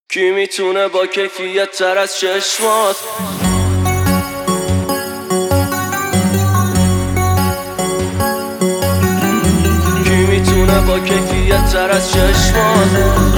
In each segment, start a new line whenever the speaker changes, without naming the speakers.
کی میتونه با کیفیت تر از چشمات کی میتونه با کیفیت تر از چشمات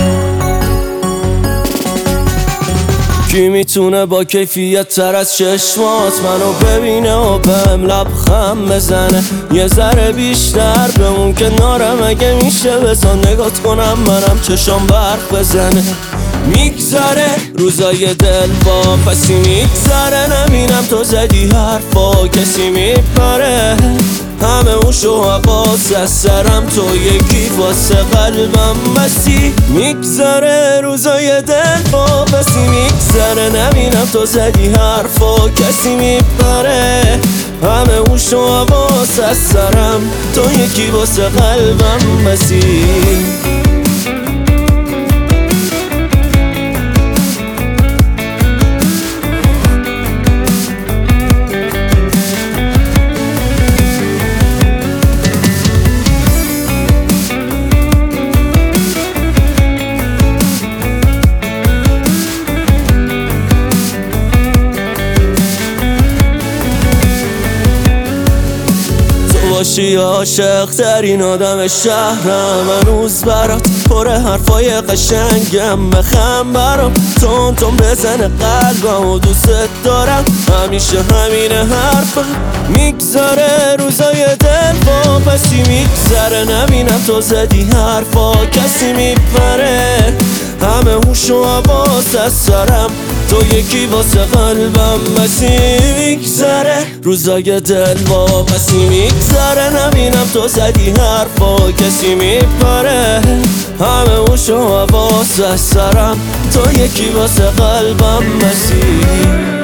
کی میتونه با کیفیت تر از چشمات منو ببینه و بهم لبخند بزنه یه ذره بیشتر بمون کنارم اگه میشه بزن نگات کنم منم چشام برق بزنه میگذره روزای دل با پسی میگذره نبینم تو زدی حرفا کسی میپره همه اوش و حواس از سرم تو یکی واسه قلبم بسی میگذره روزای دل با پسی میگذره نبینم تو زدی حرفا کسی میپره همه اوش و حواس از سرم تو یکی واسه قلبم بسی باشی عاشق ترین آدم شهرم هنوز برات پر حرفای قشنگم بخم برام تون بزنه قلبم و دوست دارم همیشه همینه حرفم میگذره روزای دل با پسی میگذره نبینم تو زدی حرفا کسی میپره همه هوش و حواس از سرم تو یکی واسه قلبم بسی میگذره روزای دل با پسی میگذره نبینم تو زدی حرفا کسی میپره همه هوش و حواس از سرم تو یکی واسه قلبم بسی